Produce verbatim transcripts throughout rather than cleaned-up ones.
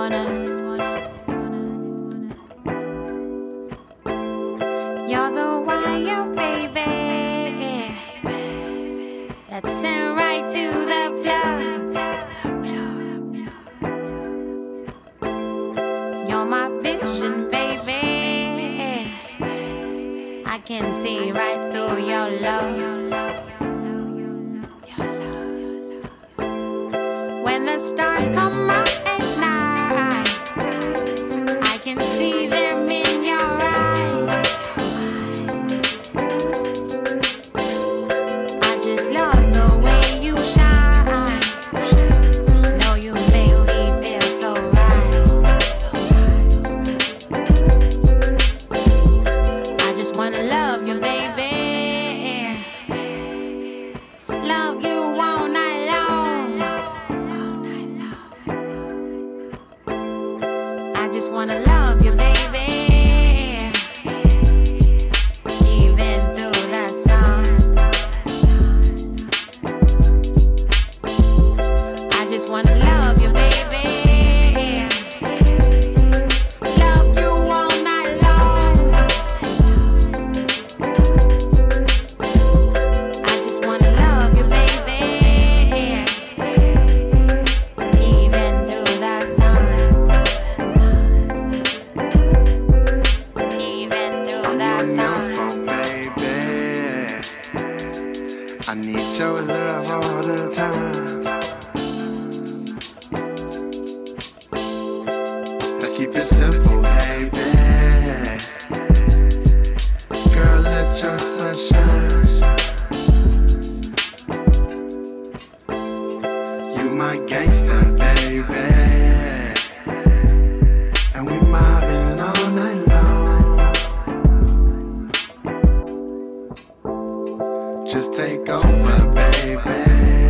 wanna. You're the wire, baby. Let's send right to the floor. You're my vision, baby. I can see right through your love. When the stars come out at night, I can see them in your eyes. I just love the way you shine. Know you make me feel so right. I just wanna love you, baby. Love you all night long. I just wanna love you, baby. Even through the sun. I just wanna love you, baby. Love you all night long. I just wanna love you, baby. Even through the sun. Even through I'm the your sun. nympho, baby. I need your love all the time. Let's keep it simple, baby. Girl, let your sun shine. You my gangster, baby. And we mobbing all night long. Just take over, baby.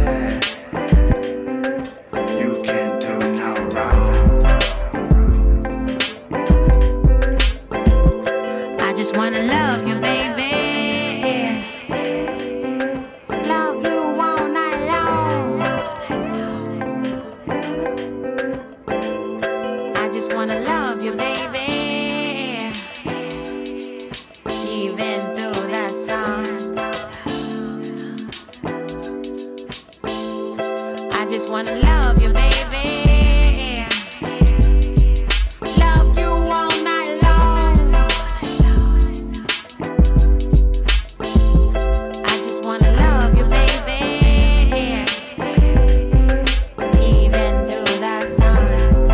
You can't do no wrong. I just wanna love you, baby. Love you all night long. I just wanna love you, baby. Even through the sun. I just wanna love you, baby. Love you all night long. I just wanna love you, baby. Even through the sun.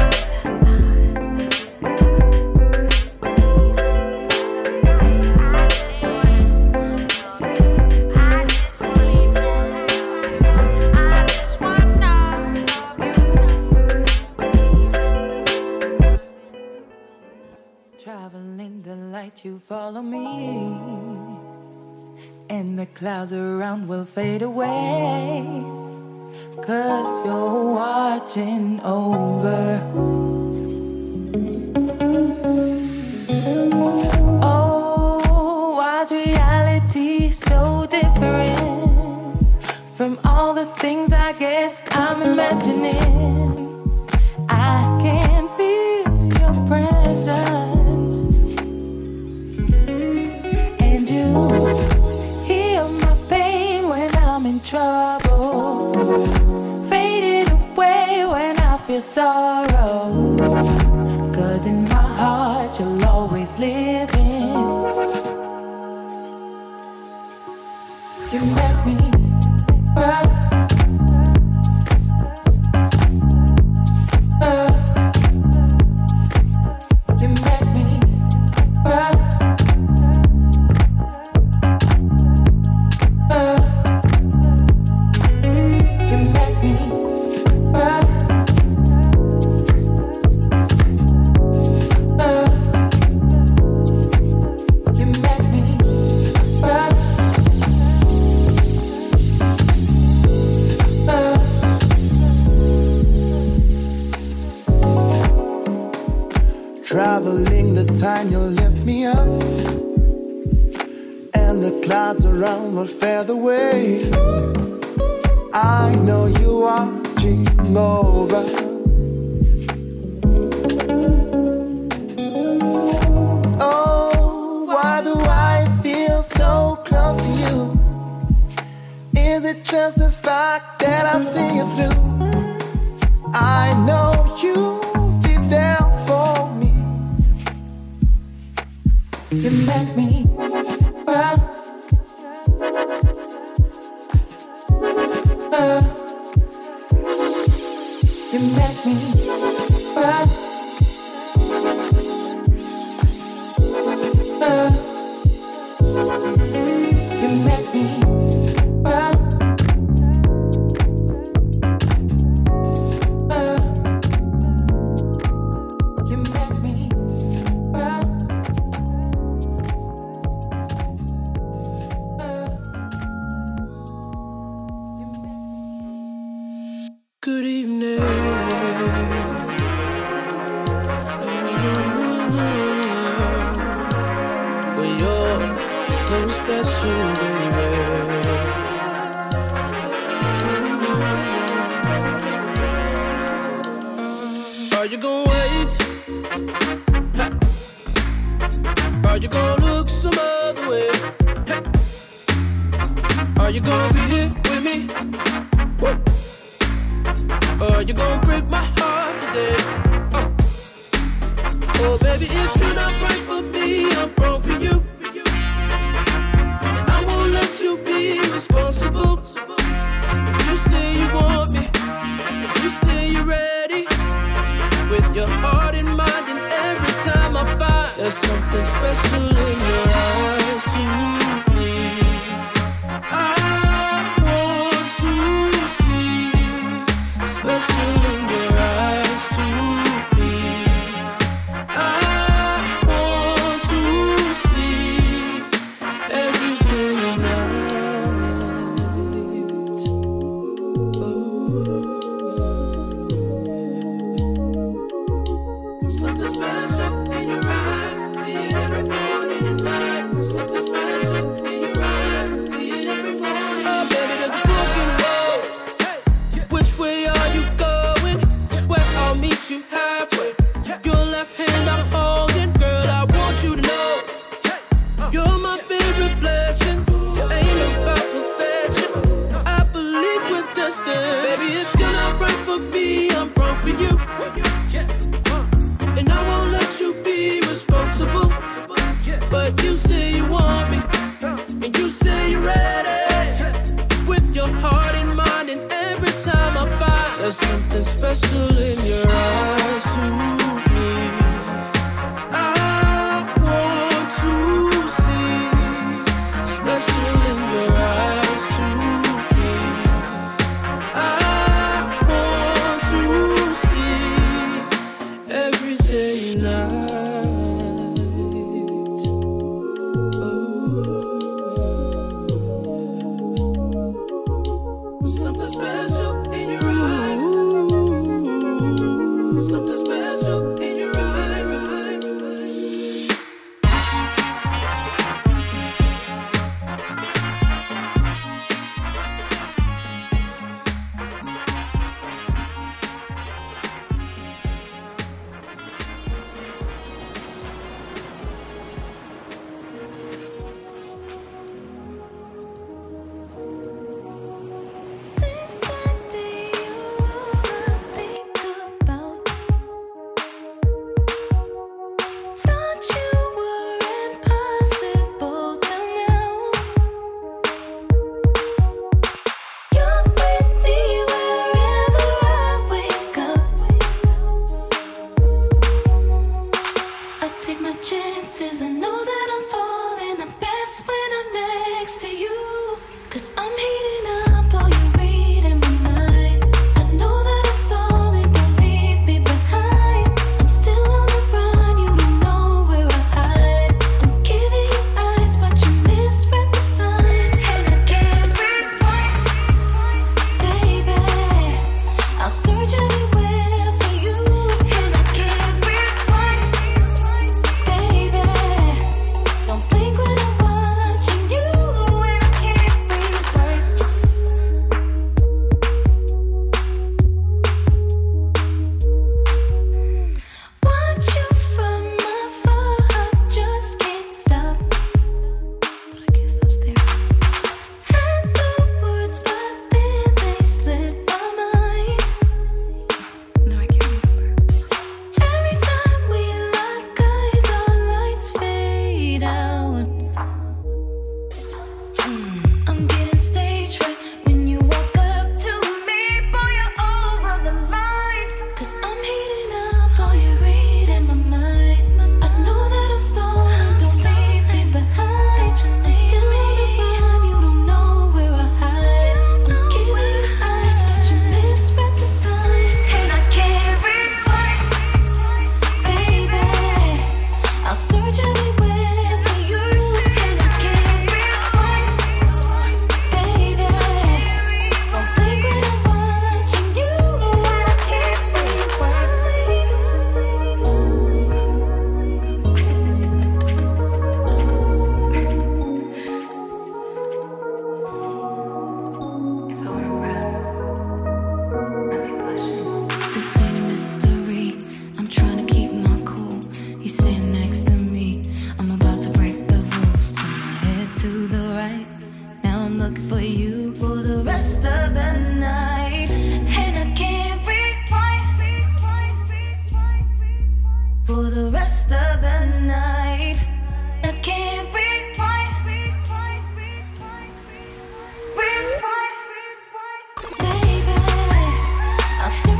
Traveling the light, you follow me, and the clouds around will fade away, 'cause you're watching over. Oh, why's reality so different from all the things I guess I'm imagining? I can feel your presence, and you heal my pain when I'm in trouble, faded away when I feel sorrow, 'cause in my heart you'll always live in. You met me uh, uh, you met me uh, uh, you met me uh, uh, you met me uh, Traveling the time you left me up, and the clouds around will fade away. I know you are watching over. Is it just the fact that I see you through? I know you'll be there for me. You make me well, uh, you make me well, uh, you make me well, uh, you make me well. Good evening. Well, you're so special, baby. Are you gonna wait? Are you gonna look some other way? Are you gonna be here with me? Woo. Or you gon' break my heart today? Oh, oh baby, if you're not right for me, I'm wrong for you. And I won't let you be responsible. You say you want me, you say you're ready. With your heart and mind, and every time I find there's something special in your eyes to me. I want to see special in your eyes to me. I want to see every day and night. Oh. Something special in your eyes, see it every morning and night. Something special in your eyes, see it every morning. Oh baby, there's a fork in the road. Which way are you going? Swear I'll meet you halfway. Your left hand I'm holding, girl, I want you to know you're my favorite blessing. Ain't about perfection, I believe we're destined. Baby, if you're not right for me, I'm wrong for you. And I won't let you be responsible. But you say you want me, and you say you're ready. With your heart and mind, and every time I find there's something special in your eyes to me. I want to see special in your eyes to me. I want to see every day and night. Oh. Something special in your eyes.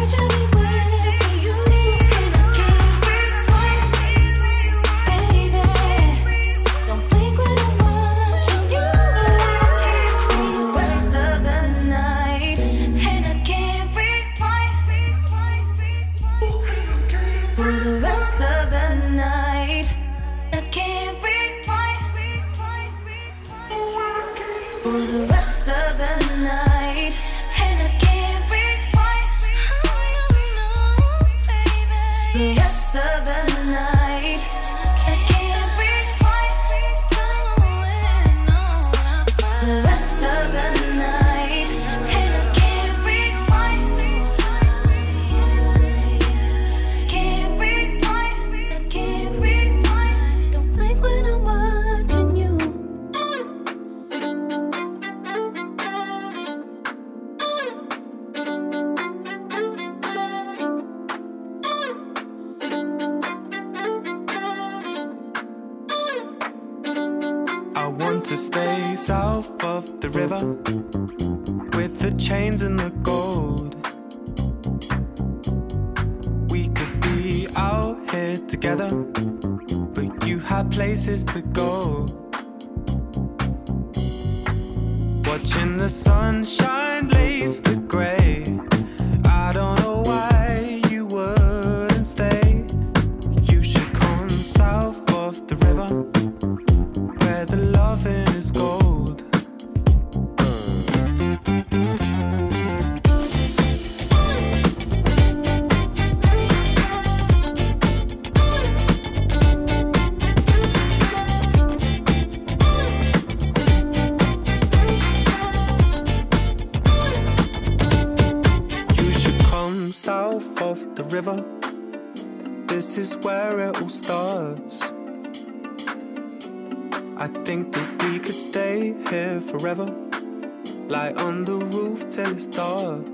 to stay south of the river with the chains and the gold. We could be out here together, but you had places to go. Watching the sunshine lace the grey. I don't know why you wouldn't stay. You should come south of the river, where the loving is gold. You should come south of the river. This is where it all starts. I think that we could stay here forever, lie on the roof till it's dark.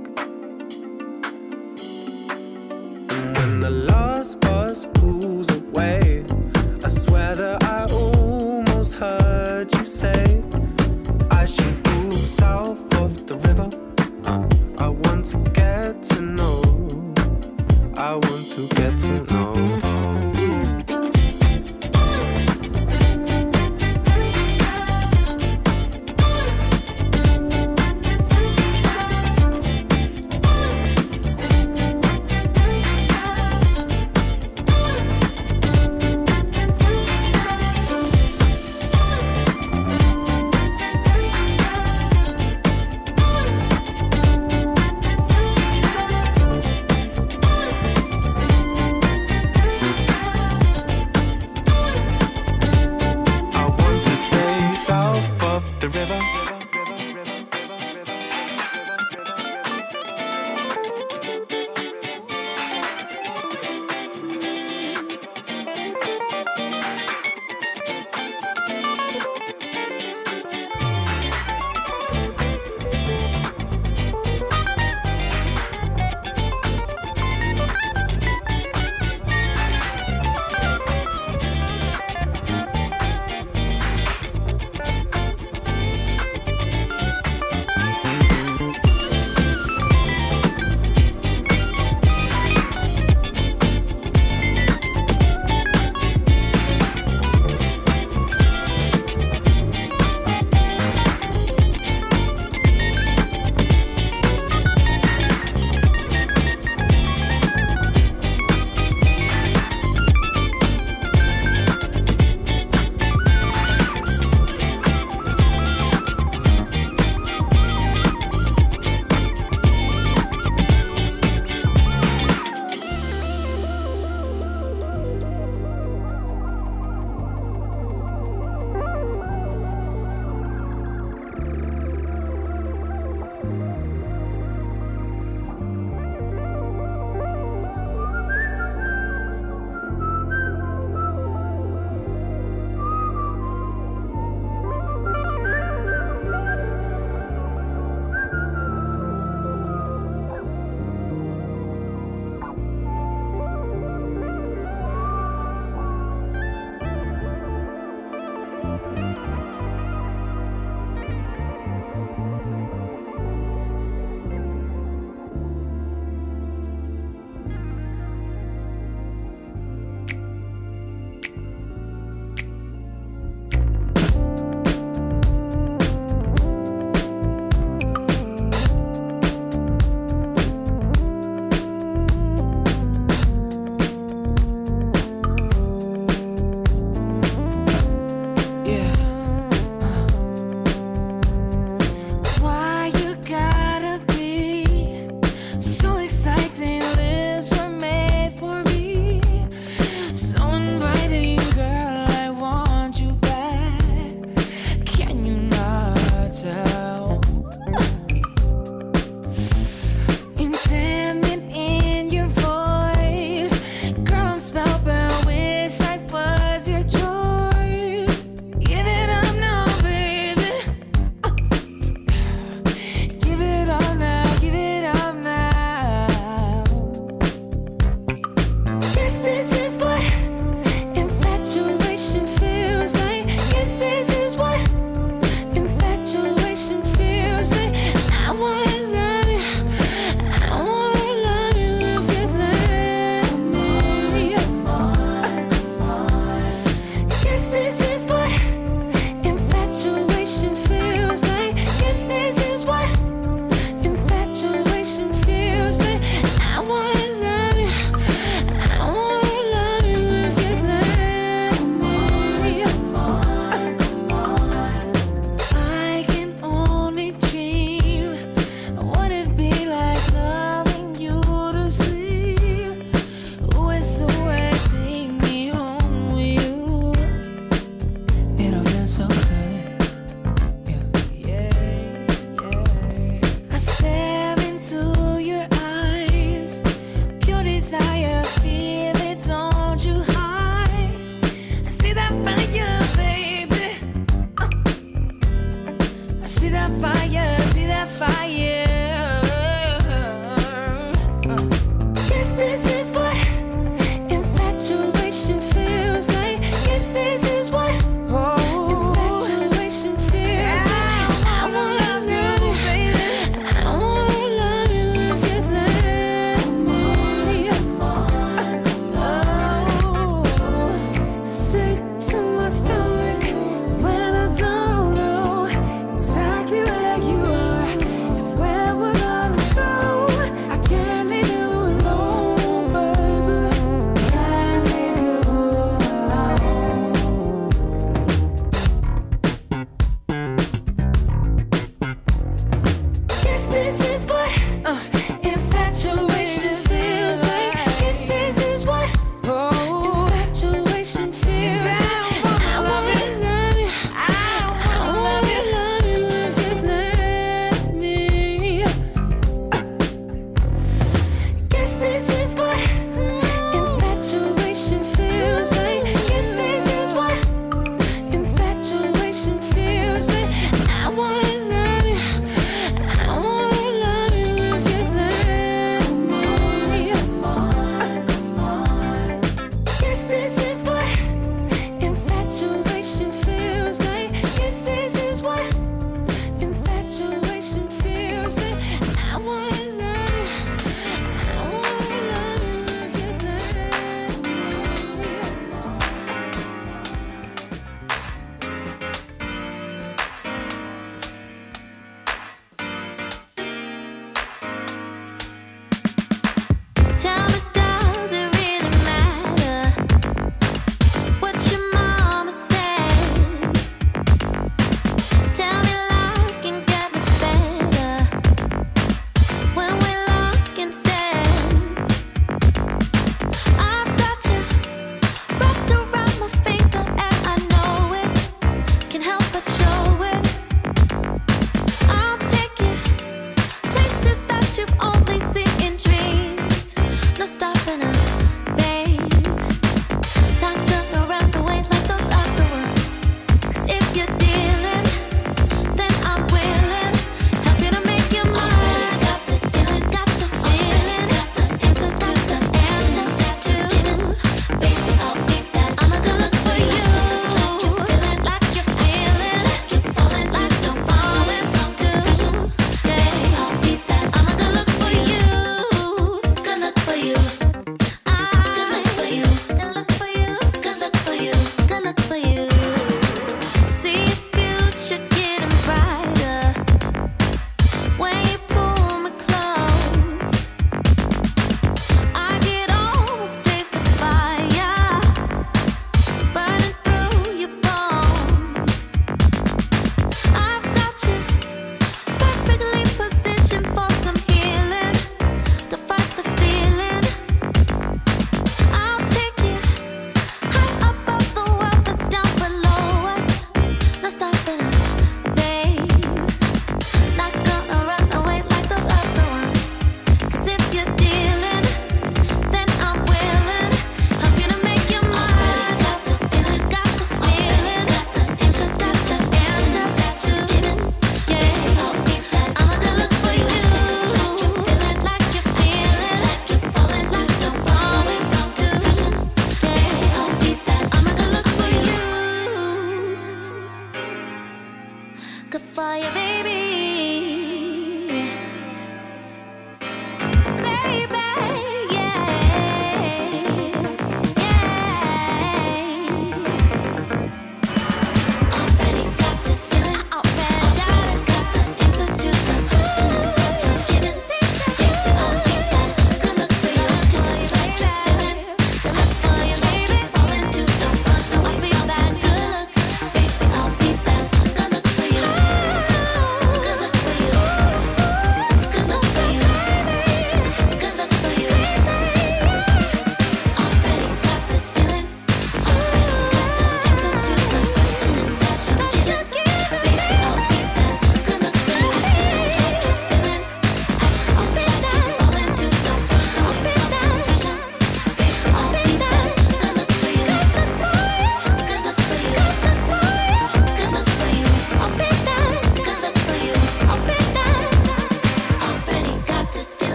And when the last bus pulls away, I swear that I almost heard you say I should move south of the river. uh, I want to get to know, I want to get to know.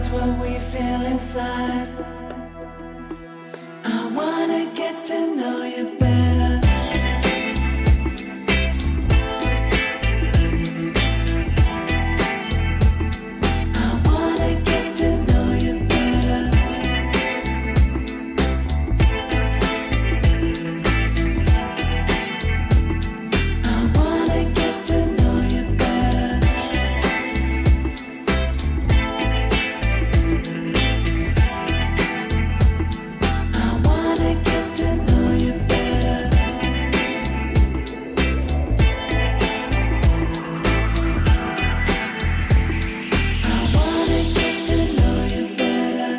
that's what we feel inside. I wanna get to know you better. I wanna get to know you better. I wanna get to know you better. I wanna get to know you better. I wanna get to know you better.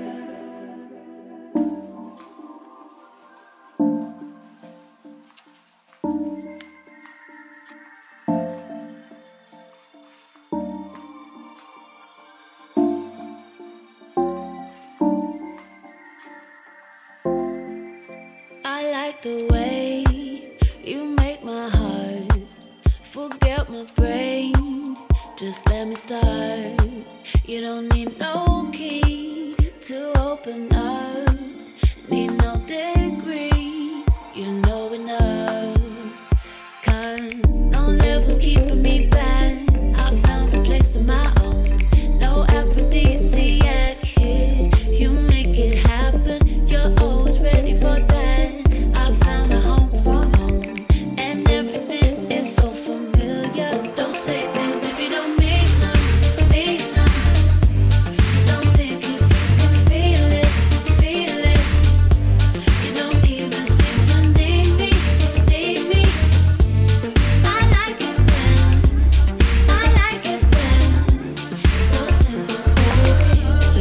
I like the way you make my heart forget my brain. Just let me start. You don't need no key to open up. Need no degree. You know enough. Cause no levels keeping me back. I found a place of my own. No aphrodisiac here. You make it happen. You're always ready for that. I found a home from home. And everything is so familiar. Don't say things if you don't mean them. Mean them. Don't think if you can feel it. Feel it. You don't even seem to need me. Need me. I like it when. I like it when. So simple, baby.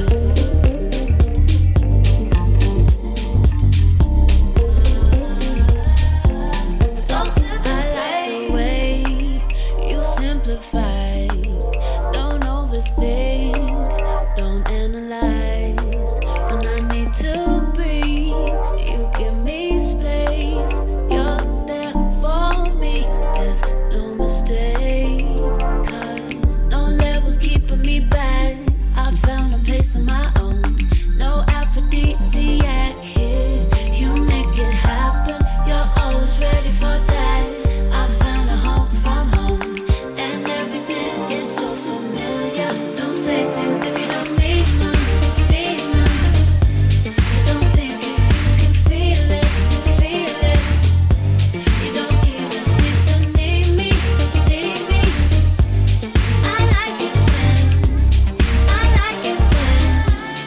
So simple. I like the way you simplify. Don't overthink. Don't analyze. When I need to breathe, you give me space. You're there for me. There's no mistake. Cause no levels keeping me back. I found a place of my own. No aphrodisiac here. You make it happen. You're always ready for that. I found a home from home. And everything is so familiar. Don't say things if you don't mean them. Mean them. Don't think if you can feel it. Feel it. You don't even seem to need me. Need me. I like it when. I like it when.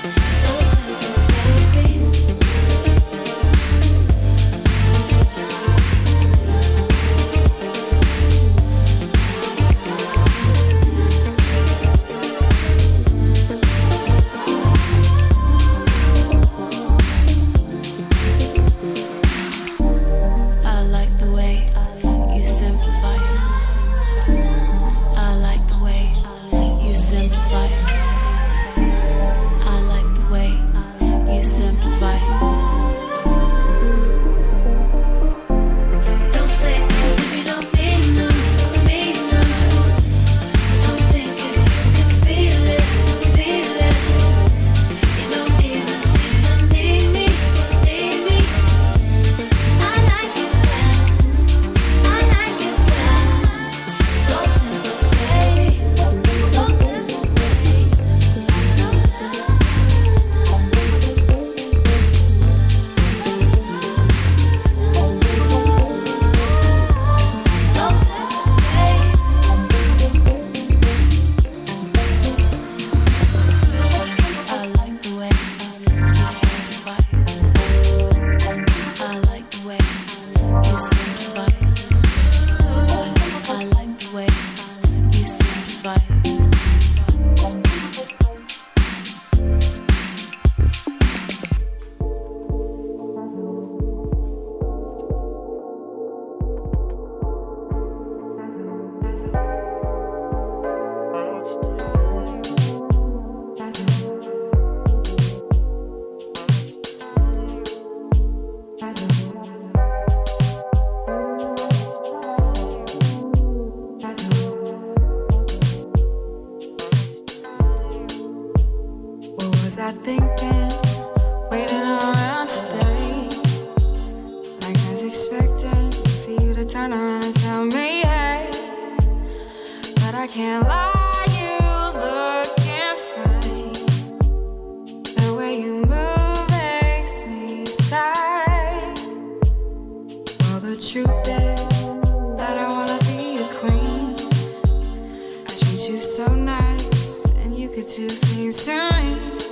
was I thinking? Waiting around today, like I was expecting for you to turn around and tell me, hey. But I can't lie, you looking fine. The way you move makes me sigh. Well, the truth is that I wanna be your queen. I treat you so nice, and you could do things to me.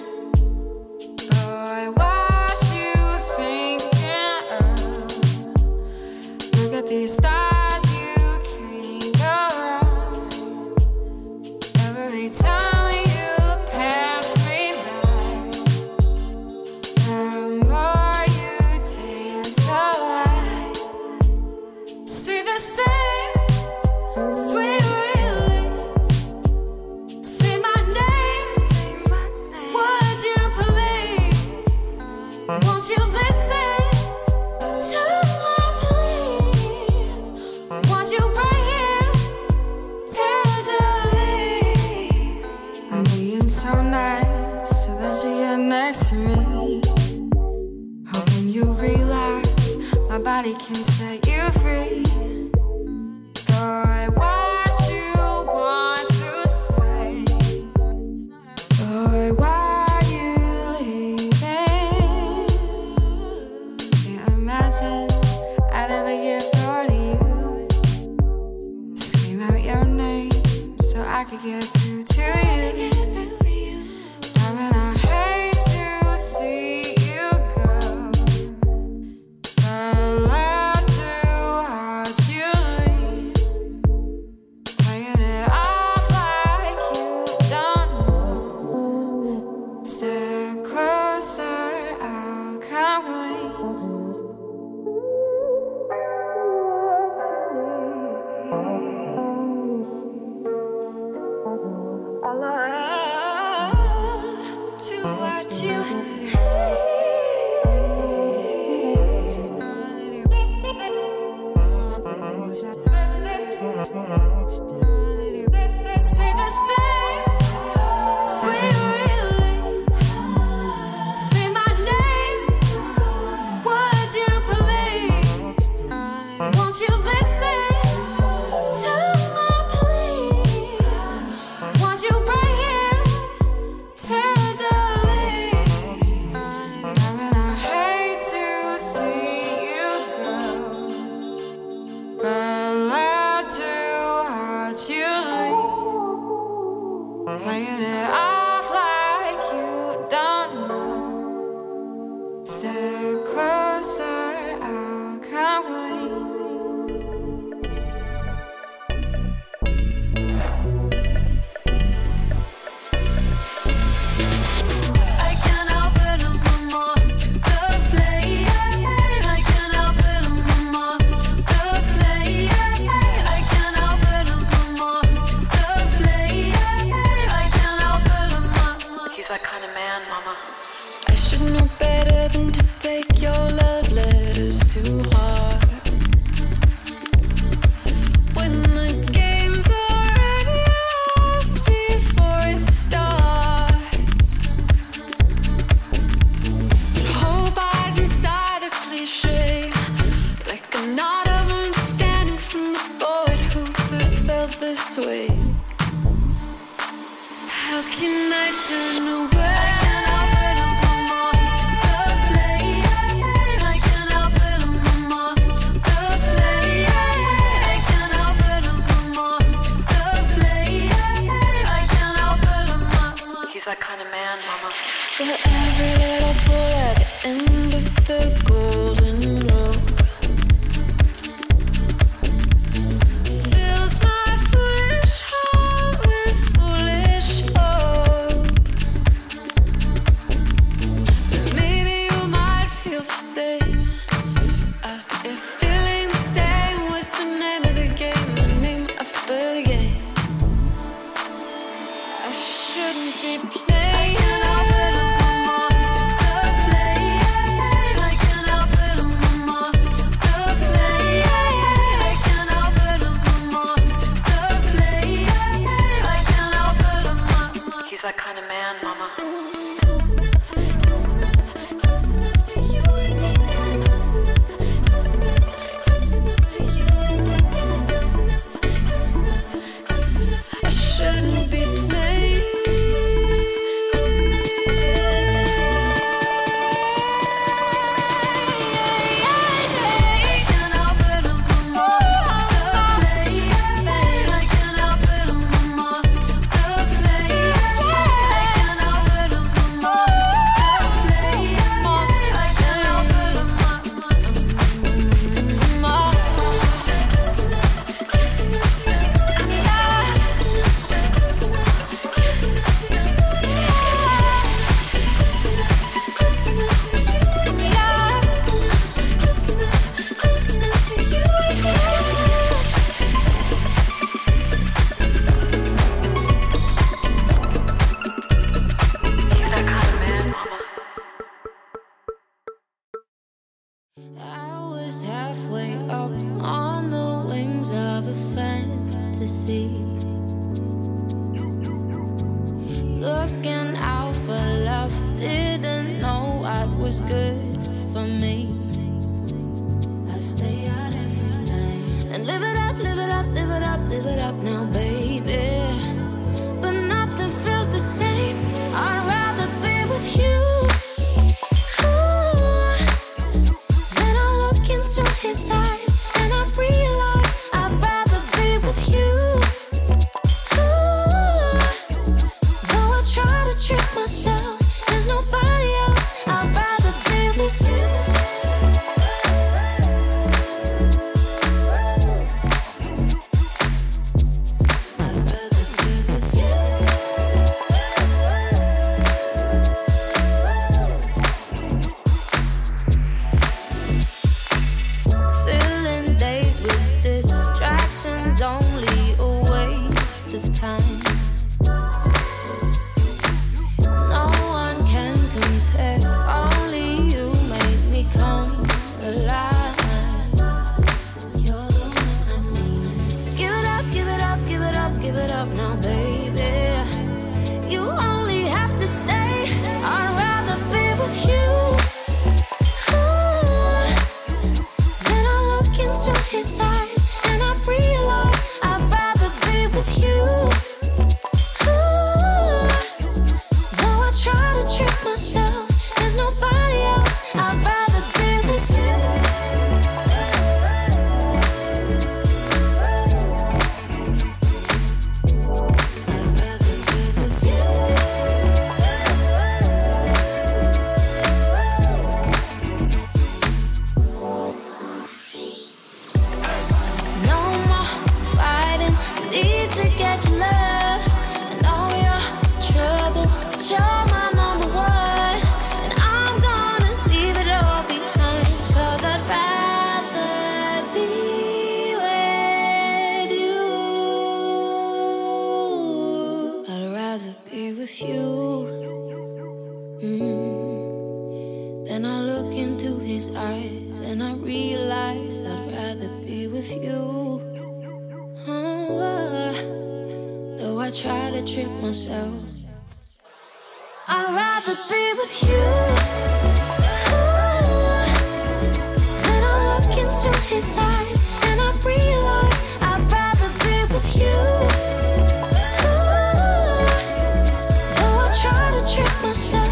Boy, what you thinking of? Look at these stars you can't go wrong. Every time you pass me by, the more you tantalize. See the same sweet release. Say my name, would you please? Won't you listen to my pleas? Want you right here, tenderly. I'm being so nice so that you get next to me. Hoping you realize my body can set you free. Boy, what you want to say? Boy, why you leaving? Can't imagine I'd ever get bored of you. Scream out your name so I could get through to you. Darling, I hate to see you go, but love to watch you leave. Playing it off like you don't know. Step closer, I'll come clean. I love to watch you say the same sweet release. Say my name, would you please? Won't you listen to my pleas? Want you right here, tenderly. Darling, I hate to see you go, but love to watch you leave. Playing it off like you don't know. Step closer, I'll come clean. I can't help it, I'm more to the flame. I can't help it, I'm more to the flame. I can't help it, I'm more to the flame. I can't help it, I'm more. He's that kind of man, mama. I should know better than to take your love letters too hard. When the game's already lost before it starts. Hope hides inside a cliche, like a knot of understanding from the poet who first felt this way. How can I turn away? He's that kind of man, mama. But every little pull at the end of the golden rope fills my foolish heart with foolish hope. But maybe you might feel the same, as if feeling the same was the name of the game, the name of the game. I shouldn't be playing. I can't help it, I'm more to the flame. I can't Mm. Then I look into his eyes and I realize I'd rather be with you. Oh, though I try to trick myself, I'd rather be with you. Oh, then I look into his eyes and I realize I'd rather be with you. Oh, though I try to trick myself,